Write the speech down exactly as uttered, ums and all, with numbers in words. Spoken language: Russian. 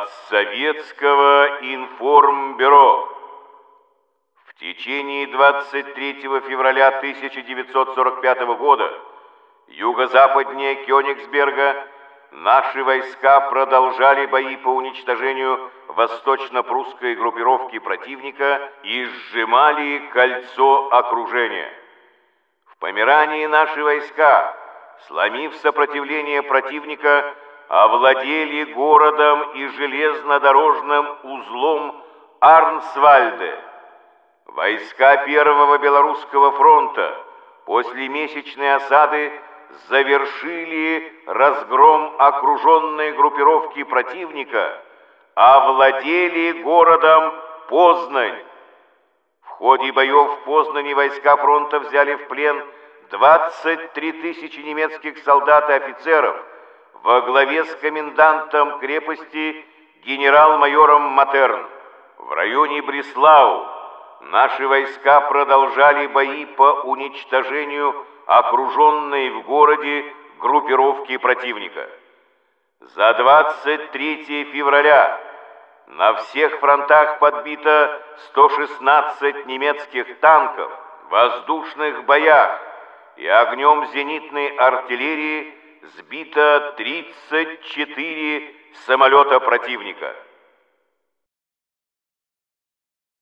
От Советского информбюро. В течение двадцать третьего февраля тысяча девятьсот сорок пятого года юго-западнее Кёнигсберга наши войска продолжали бои по уничтожению восточно-прусской группировки противника и сжимали кольцо окружения. В Померании наши войска, сломив сопротивление противника, овладели городом и железнодорожным узлом Арнсвальде. Войска Первого Белорусского фронта после месячной осады завершили разгром окруженной группировки противника, овладели городом Познань. В ходе боев в Познани войска фронта взяли в плен двадцать три тысячи немецких солдат и офицеров во главе с комендантом крепости генерал-майором Матерн. В районе Бреслау наши войска продолжали бои по уничтожению окруженной в городе группировки противника. За двадцать третье февраля на всех фронтах подбито сто шестнадцать немецких танков. В воздушных боях и огнем зенитной артиллерии сбито тридцать четыре самолета противника.